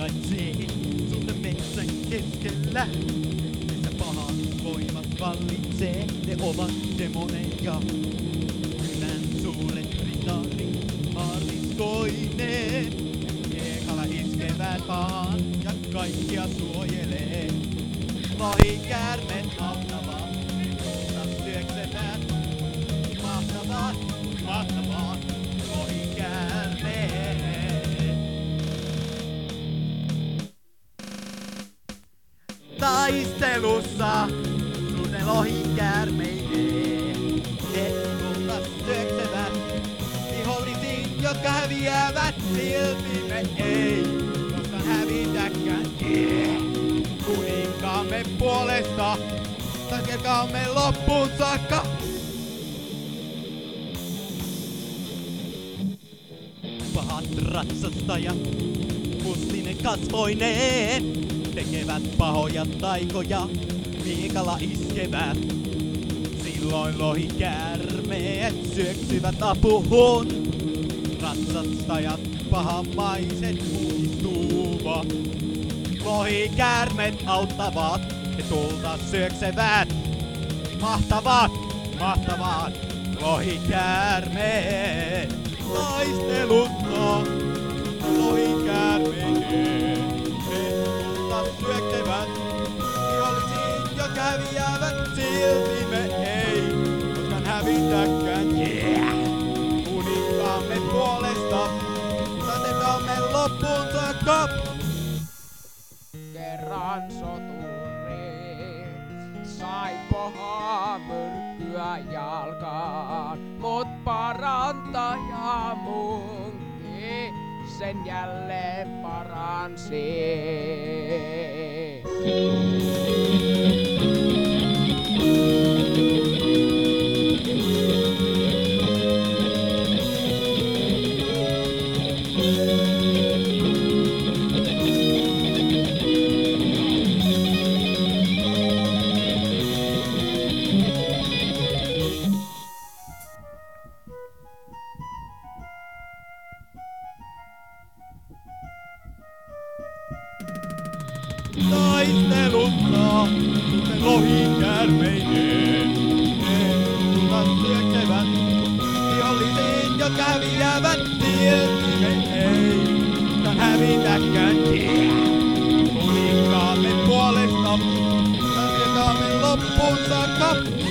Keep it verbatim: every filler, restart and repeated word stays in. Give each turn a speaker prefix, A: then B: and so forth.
A: sijaitsee suurten metsän keskellä, missä pahat voimat vallitsee, ne ovat demoneja. Kylän suuret ritaarit harliskoineen, miekalla iskevät pahan ja kaikkia suojelee. Lohikäärmeet auttavat, tuulta syöksevät. Mahtavaa, mahtavaa, lohikäärmeet. Taistelussa suurten lohikäärmeiden ne tuulta syöksevät. Vihollisiin, jotka häviävät, silti me ei koskaan hävitäkään. Yeah. Kuninkaamme puolesta, taistelkaamme loppuun saakka. Pahat ratsastajat, mustine kasvoineen, tekevät pahoja taikoja, miekalla iskevät. Silloin lohikäärmeet syöksyvät apuun. Ratsastajat pahamaiset muistuvat. Lohikäärmeet auttavat, he tulta syöksevät. Mahtavaa, mahtavaa, lohikäärmeet. Taistelussa lohikäärmeiden he tulta syöksevät. Vihollisiin jo käviävät, silti me ei koskaan hävitäkään. Yeah! Kuninkaamme puolesta, taistelkaamme loppuun saakka.
B: Kerran soturi sai pahaa myrkkyä jalkaan, mut parantaja munkki sen jälleen paransi.
A: Taistelussa suurten lohikäärmeiden ne tulta syöksevät. Vihollisiin, jotka häviävät, silti me ei koskaan hävitäkään. Yeah! Kuninkaamme puolesta, taistelkaamme loppuun saakka.